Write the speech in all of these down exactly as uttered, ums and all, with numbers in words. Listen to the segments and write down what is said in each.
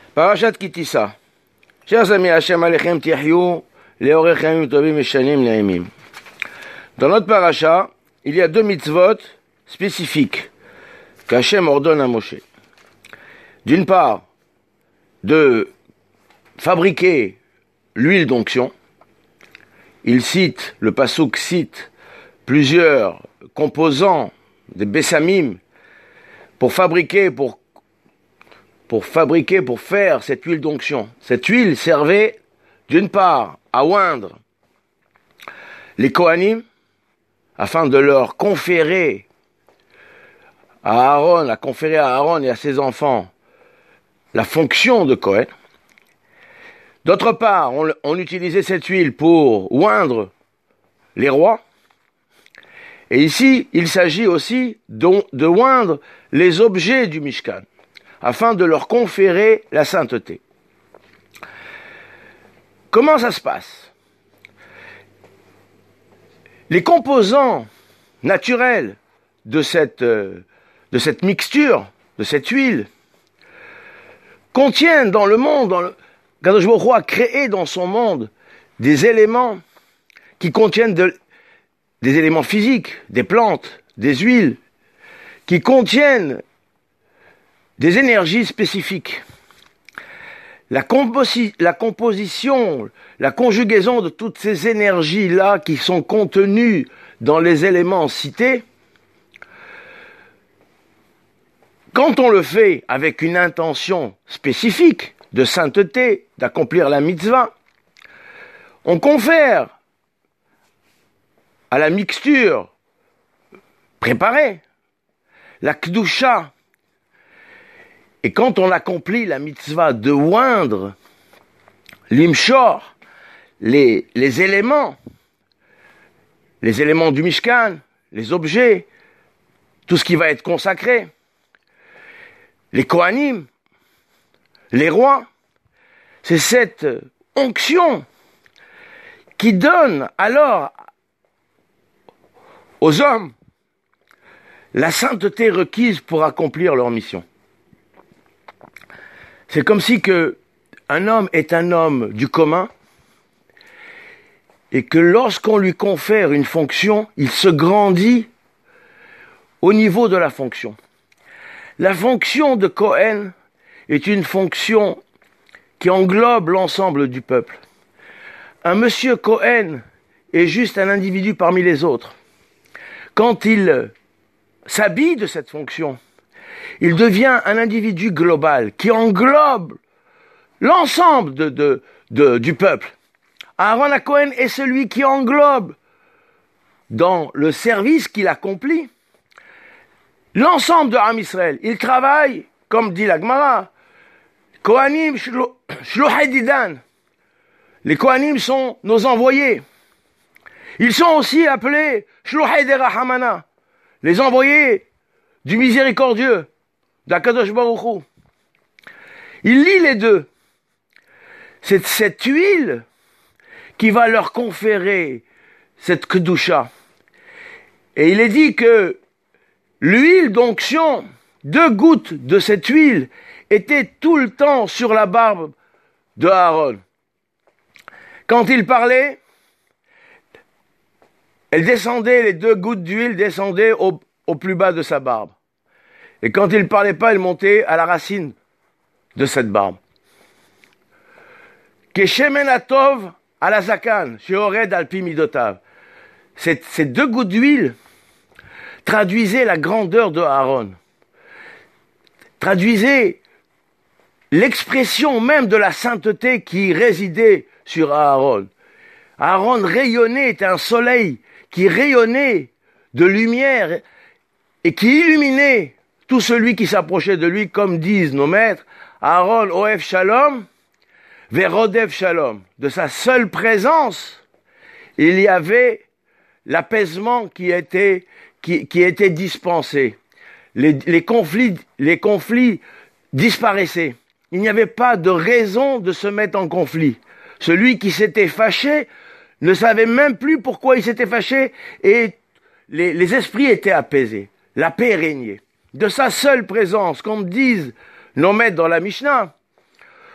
Parashat Ki Tisa. Chers amis, Hashem Alechem Tihyou, Leorechem Tovim Meshanim Naimim. Dans notre paracha, il y a deux mitzvot spécifiques qu'Hashem ordonne à Moshe. D'une part, de fabriquer l'huile d'onction. Il cite, le passouk cite plusieurs composants des bessamim pour fabriquer, pour, pour fabriquer, pour faire cette huile d'onction. Cette huile servait d'une part à oindre les Kohanim afin de leur conférer à Aaron, à conférer à Aaron et à ses enfants la fonction de Kohen. D'autre part, on, on utilisait cette huile pour oindre les rois. Et ici, il s'agit aussi de, de oindre les objets du Mishkan, afin de leur conférer la sainteté. Comment ça se passe? Les composants naturels de cette, de cette mixture, de cette huile, contiennent dans le monde, dans le, Kadosh Baruch Hu a créé dans son monde des éléments qui contiennent de, des éléments physiques, des plantes, des huiles, qui contiennent des énergies spécifiques. La, composi- la composition, la conjugaison de toutes ces énergies-là qui sont contenues dans les éléments cités, quand on le fait avec une intention spécifique de sainteté, d'accomplir la mitzvah, on confère à la mixture préparée la kdusha. Et quand on accomplit la mitzvah de oindre l'imshor, les, les éléments, les éléments du Mishkan, les objets, tout ce qui va être consacré, les Kohanim, les rois, c'est cette onction qui donne alors aux hommes la sainteté requise pour accomplir leur mission. C'est comme si que un homme est un homme du commun et que lorsqu'on lui confère une fonction, il se grandit au niveau de la fonction. La fonction de Kohen est une fonction qui englobe l'ensemble du peuple. Un monsieur Kohen est juste un individu parmi les autres. Quand il s'habille de cette fonction, il devient un individu global qui englobe l'ensemble de, de, de, du peuple. Aaron HaKohen est celui qui englobe dans le service qu'il accomplit l'ensemble de Am Israël. Il travaille, comme dit la Gemara, Kohanim Shluchei Didan. Les Kohanim sont nos envoyés. Ils sont aussi appelés Shluchei Derahamana, les envoyés du miséricordieux, d'Akadosh Baruch Hu. Il lie les deux. C'est cette huile qui va leur conférer cette kedusha. Et il est dit que l'huile d'onction, deux gouttes de cette huile, étaient tout le temps sur la barbe de Aaron. Quand il parlait, elle descendait, les deux gouttes d'huile descendaient au, au plus bas de sa barbe. Et quand il ne parlait pas, elle montait à la racine de cette barbe. Keshemen atov ala zakan, sheored al pi midotav. Ces deux gouttes d'huile traduisaient la grandeur de Aaron. Traduisaient l'expression même de la sainteté qui résidait sur Aaron. Aaron rayonnait, était un soleil qui rayonnait de lumière et qui illuminait tout celui qui s'approchait de lui, comme disent nos maîtres, Aaron Oev Shalom, Verodev Shalom. De sa seule présence, il y avait l'apaisement qui était, qui, qui était dispensé. Les, les conflits, les conflits disparaissaient. Il n'y avait pas de raison de se mettre en conflit. Celui qui s'était fâché ne savait même plus pourquoi il s'était fâché et les, les esprits étaient apaisés. La paix régnait. De sa seule présence, comme disent nos maîtres dans la Mishnah,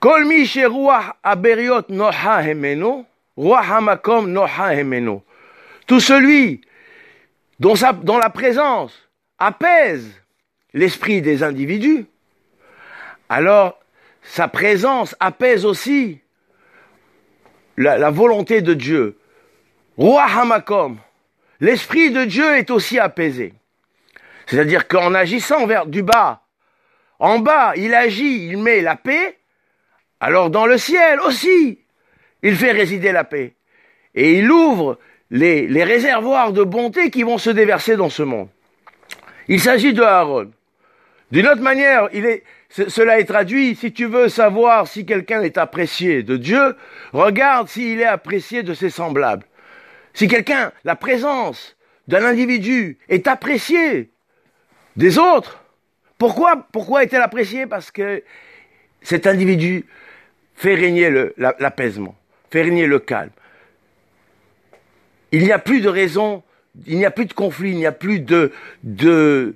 Kol mi sheruach aberiot noha hemeno, ruach hamakom noha hemeno. Tout celui dont, sa, dont la présence apaise l'esprit des individus, alors sa présence apaise aussi la, la volonté de Dieu. Ruach hamakom, l'esprit de Dieu est aussi apaisé. C'est-à-dire qu'en agissant vers du bas, en bas, il agit, il met la paix, alors dans le ciel aussi, il fait résider la paix. Et il ouvre les, les réservoirs de bonté qui vont se déverser dans ce monde. Il s'agit de Aaron. D'une autre manière, il est, cela est traduit, si tu veux savoir si quelqu'un est apprécié de Dieu, regarde s'il est apprécié de ses semblables. Si quelqu'un, la présence d'un individu est appréciée des autres, pourquoi, pourquoi est-elle appréciée? Parce que cet individu fait régner le, la, l'apaisement, fait régner le calme. Il n'y a plus de raison, il n'y a plus de conflit, il n'y a plus de, de,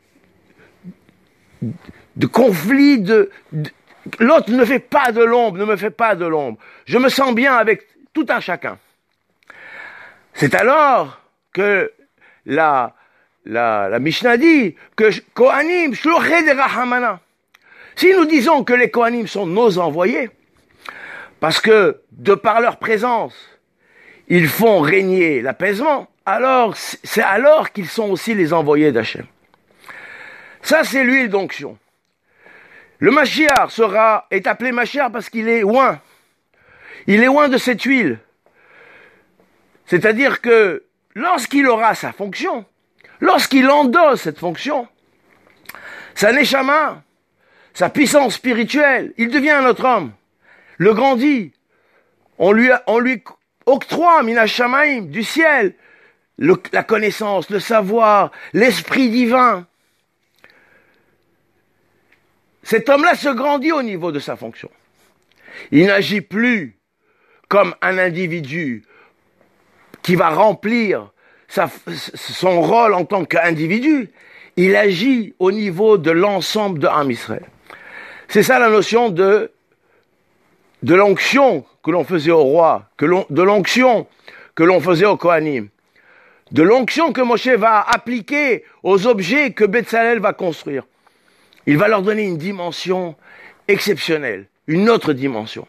de conflit, de, de, l'autre ne fait pas de l'ombre, ne me fait pas de l'ombre. Je me sens bien avec tout un chacun. C'est alors que la, la, la Mishnah dit que Kohanim, shlochei de Rahamana. Si nous disons que les Kohanim sont nos envoyés, parce que de par leur présence, ils font régner l'apaisement, alors c'est alors qu'ils sont aussi les envoyés d'Hachem. Ça, c'est l'huile d'onction. Le Mashiach sera, est appelé Mashiach parce qu'il est oint. Il est oint de cette huile. C'est-à-dire que lorsqu'il aura sa fonction, lorsqu'il endosse cette fonction, sa neshama, sa puissance spirituelle, il devient un autre homme, le grandit, on lui, on lui octroie mina shamaim, du ciel, le, la connaissance, le savoir, l'esprit divin. Cet homme-là se grandit au niveau de sa fonction. Il n'agit plus comme un individu qui va remplir sa, son rôle en tant qu'individu. Il agit au niveau de l'ensemble de Am Israël. C'est ça la notion de, de l'onction que l'on faisait au roi, que l'on, de l'onction que l'on faisait au Kohanim, de l'onction que Moshe va appliquer aux objets que Betzalel va construire. Il va leur donner une dimension exceptionnelle, une autre dimension.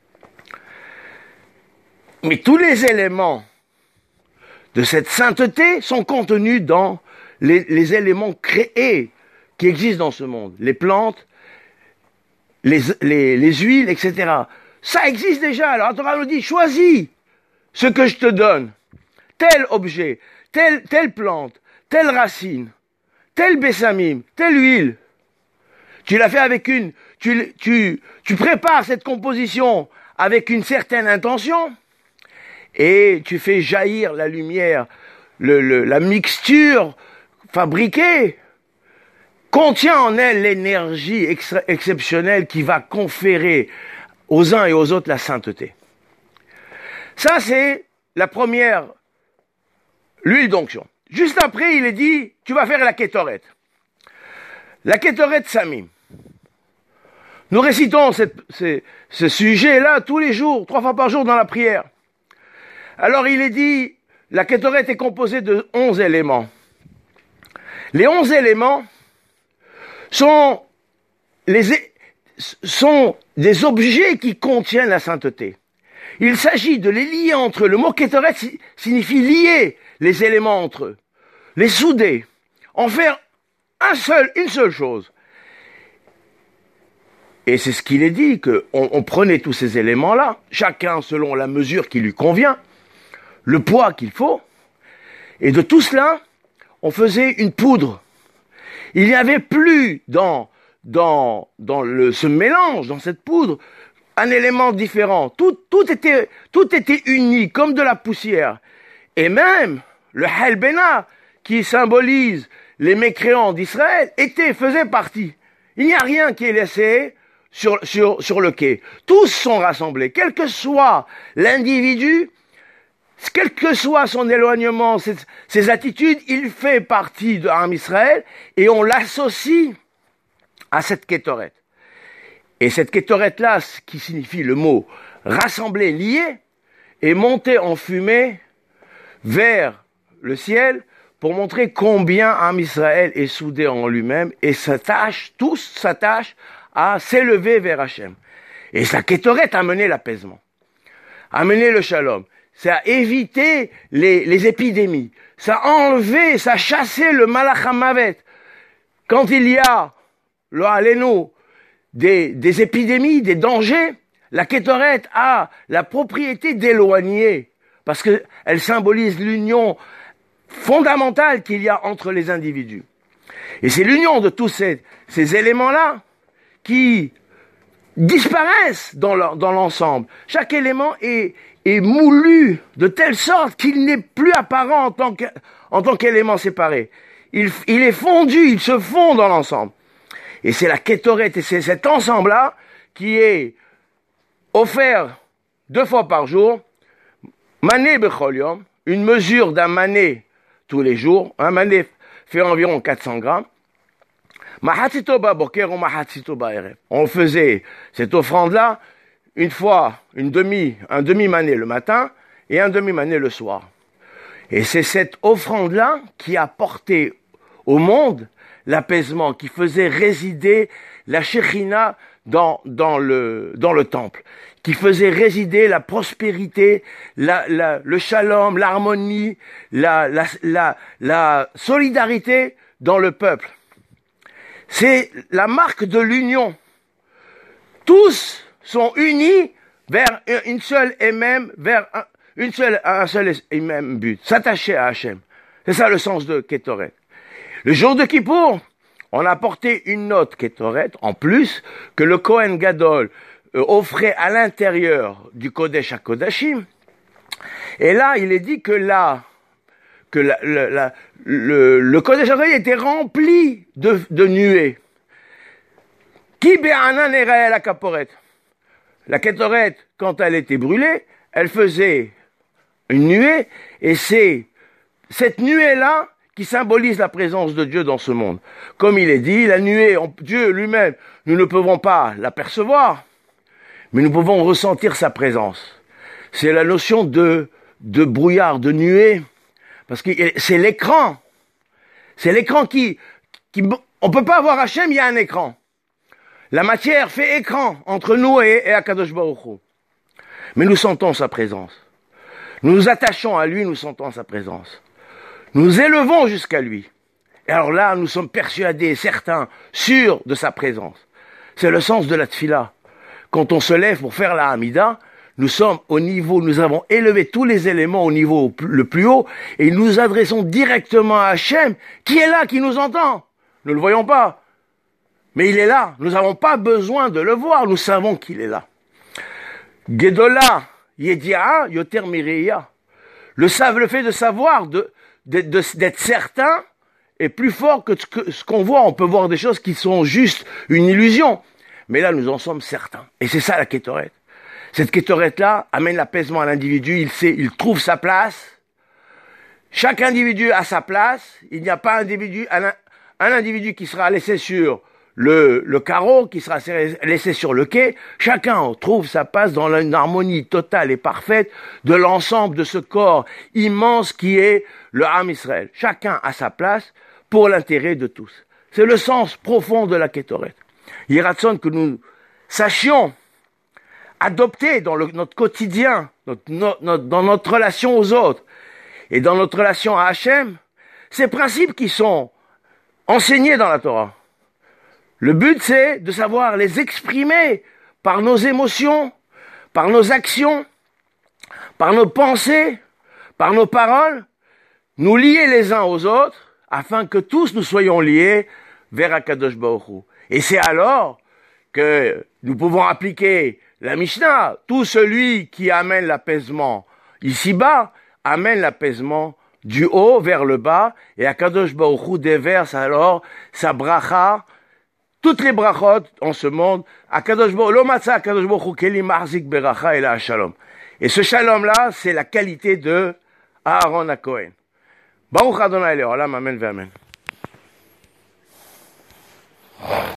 Mais tous les éléments de cette sainteté sont contenus dans les, les éléments créés qui existent dans ce monde. Les plantes, les, les, les huiles, et cetera. Ça existe déjà. Alors la Torah nous dit, choisis ce que je te donne. Tel objet, telle, telle plante, telle racine, tel bessamim, telle huile. Tu l'as fait avec une... Tu, tu, tu prépares cette composition avec une certaine intention et tu fais jaillir la lumière, le, le, la mixture fabriquée contient en elle l'énergie ex- exceptionnelle qui va conférer aux uns et aux autres la sainteté. Ça, c'est la première, l'huile d'onction. Juste après, il est dit, tu vas faire la kétoret. La kétoret samim. Nous récitons cette, ce, ce sujet-là tous les jours, trois fois par jour dans la prière. Alors il est dit, la kétoret est composée de onze éléments. Les onze éléments sont, les, sont des objets qui contiennent la sainteté. Il s'agit de les lier entre eux. Le mot kétoret signifie lier les éléments entre eux, les souder, en faire un seul, une seule chose. Et c'est ce qu'il est dit, qu'on on prenait tous ces éléments-là, chacun selon la mesure qui lui convient, le poids qu'il faut, et de tout cela, on faisait une poudre. Il n'y avait plus dans, dans, dans le, ce mélange, dans cette poudre, un élément différent. Tout, tout était, tout était uni, comme de la poussière. Et même, le Halbena, qui symbolise les mécréants d'Israël, était, faisait partie. Il n'y a rien qui est laissé sur, sur, sur le quai. Tous sont rassemblés, quel que soit l'individu, quel que soit son éloignement, ses, ses attitudes, il fait partie de Am Israël et on l'associe à cette kétoret. Et cette Kétoret-là, qui signifie le mot rassembler, lier, est montée en fumée vers le ciel pour montrer combien Am Israël est soudé en lui-même et s'attache, tous s'attachent à s'élever vers Hachem. Et sa Kétoret a mené l'apaisement, a mené le shalom. Ça a évité les, les épidémies. Ça a enlevé, ça a chassé le malach hamavet. Quand il y a, lo alenu, des, des épidémies, des dangers, la Kétoret a la propriété d'éloigner, parce qu'elle symbolise l'union fondamentale qu'il y a entre les individus. Et c'est l'union de tous ces, ces éléments-là qui disparaissent dans, leur, dans l'ensemble. Chaque élément est, est moulu de telle sorte qu'il n'est plus apparent en tant, que, en tant qu'élément séparé. Il, il est fondu, il se fond dans l'ensemble. Et c'est la Kétoret, et c'est cet ensemble-là qui est offert deux fois par jour, mané bechol yom, une mesure d'un mané tous les jours. Un mané fait environ quatre cents grammes. Mahatzito baboker ou mahatzito baerev. On faisait cette offrande-là une fois, une demi, un demi-mané le matin et un demi-mané le soir. Et c'est cette offrande-là qui a porté au monde l'apaisement, qui faisait résider la Shekhinah dans, dans, le, dans le temple, qui faisait résider la prospérité, la, la, le shalom, l'harmonie, la, la, la, la solidarité dans le peuple. C'est la marque de l'union. Tous sont unis vers une seule et même, vers un, une seule, un seul et même but, s'attacher à Hachem. C'est ça le sens de Kétoret. Le jour de Kippour, on a apporté une note Kétoret, en plus, que le Kohen Gadol euh, offrait à l'intérieur du Kodesh HaKodashim. Et là, il est dit que là, que la, la, la, le, le Kodesh HaKodashim était rempli de, de nuées. Ki be'anan erael la kaporet. La Kétoret, quand elle était brûlée, elle faisait une nuée, et c'est cette nuée-là qui symbolise la présence de Dieu dans ce monde. Comme il est dit, la nuée, Dieu lui-même, nous ne pouvons pas l'apercevoir, mais nous pouvons ressentir sa présence. C'est la notion de, de brouillard, de nuée, parce que c'est l'écran. C'est l'écran qui, qui, on peut pas voir Hachem, il y a un écran. La matière fait écran entre nous et, et Akadosh Baruch Hu. Mais nous sentons sa présence. Nous nous attachons à lui, nous sentons sa présence. Nous nous élevons jusqu'à lui. Et alors là, nous sommes persuadés, certains, sûrs de sa présence. C'est le sens de la tfila. Quand on se lève pour faire la Hamida, nous sommes au niveau, nous avons élevé tous les éléments au niveau le plus haut, et nous nous adressons directement à Hachem, qui est là, qui nous entend. Nous ne le voyons pas. Mais il est là. Nous n'avons pas besoin de le voir. Nous savons qu'il est là. Gedola, Yedi'a, Yoter Mireya. Le, le fait de savoir, de, de, de, d'être certain, est plus fort que ce qu'on voit. On peut voir des choses qui sont juste une illusion. Mais là, nous en sommes certains. Et c'est ça la Kétoret. Cette Kétoret-là amène l'apaisement à l'individu. Il sait, il trouve sa place. Chaque individu a sa place. Il n'y a pas un individu, un, un individu qui sera laissé sur le, le carreau, qui sera laissé sur le quai. Chacun trouve sa place dans une harmonie totale et parfaite de l'ensemble de ce corps immense qui est le Am Israël. Chacun a sa place pour l'intérêt de tous. C'est le sens profond de la Kétoret. Yeratzon que nous sachions adopter dans le, notre quotidien, notre, notre, dans notre relation aux autres et dans notre relation à Hachem, ces principes qui sont enseignés dans la Torah. Le but, c'est de savoir les exprimer par nos émotions, par nos actions, par nos pensées, par nos paroles, nous lier les uns aux autres, afin que tous nous soyons liés vers Akadosh Baruch Hu. Et c'est alors que nous pouvons appliquer la Mishnah. Tout celui qui amène l'apaisement ici-bas, amène l'apaisement du haut vers le bas, et Akadosh Baruch Hu déverse alors sa bracha, toutes les brachot en ce monde, Akadosh Baruch Hu, lo matza Akadosh Baruch Hu keli mahzik beracha ela shalom. Et ce shalom-là, c'est la qualité de Aaron HaKohen. Baruch Adonai Le'olam, amen ve'amen.